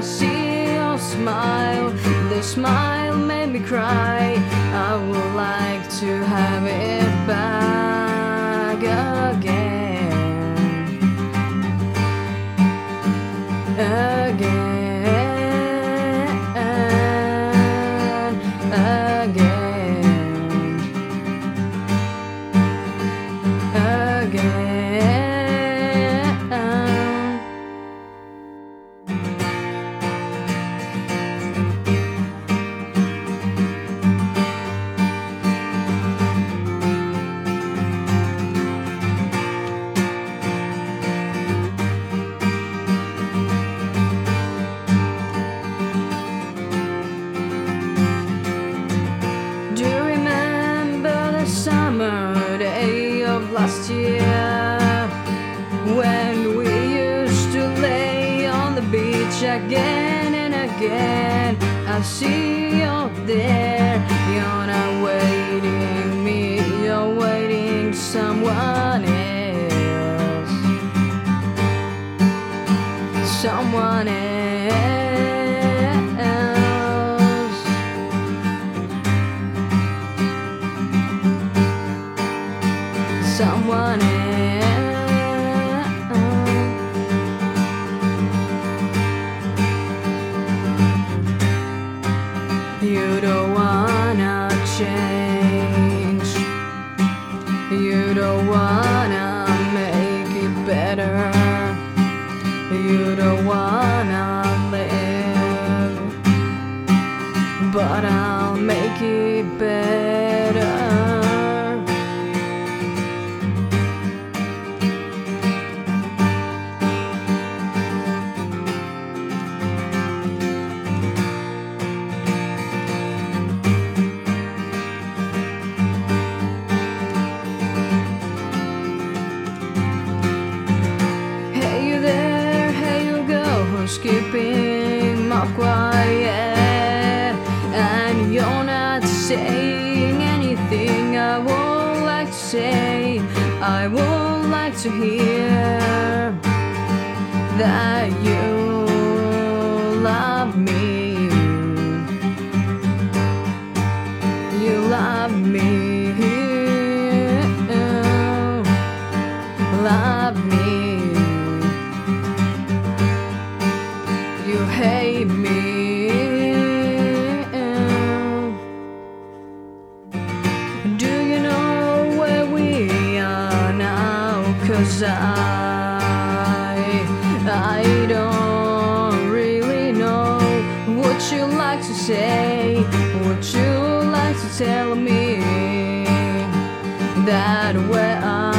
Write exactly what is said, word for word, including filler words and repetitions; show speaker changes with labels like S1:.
S1: see your smile. The smile made me cry. I would like to have it back again. Again. Summer day of last year, when we used to lay on the beach again and again. I see you there, you're not waiting me, you're waiting someone else. Someone else. Someone else. You don't wanna change. You don't wanna make it better. You don't wanna live, but I'll make it better. Keeping my quiet, and you're not saying anything I would like to say. I would like to hear that you love me. You love me. Love me. You hate me. Do you know where we are now? 'Cause I, I don't really know. Would you like to say? Would you like to tell me that where I